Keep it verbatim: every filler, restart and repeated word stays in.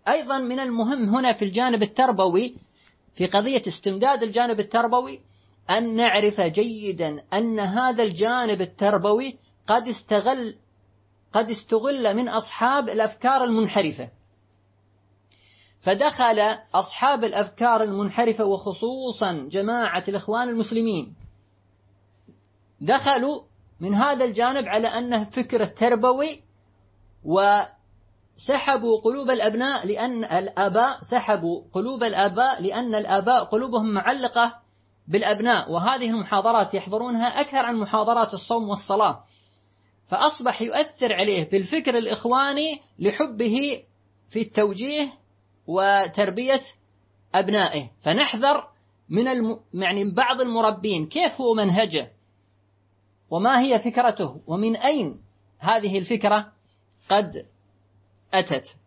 أيضا من المهم هنا في الجانب التربوي، في قضية استمداد الجانب التربوي، أن نعرف جيدا أن هذا الجانب التربوي قد استغل قد استغل من أصحاب الأفكار المنحرفة. فدخل أصحاب الأفكار المنحرفة وخصوصا جماعة الإخوان المسلمين دخلوا من هذا الجانب على أنه فكر تربوي، وسحبوا قلوب الأبناء لأن الآباء سحبوا قلوب الآباء لأن الآباء قلوبهم معلقة بالأبناء، وهذه المحاضرات يحضرونها أكثر عن محاضرات الصوم والصلاة، فأصبح يؤثر عليه بالفكر الإخواني لحبه في التوجيه وتربية أبنائه. فنحذر من الم... يعني بعض المربين كيف هو منهجه وما هي فكرته ومن أين هذه الفكرة قد أتت.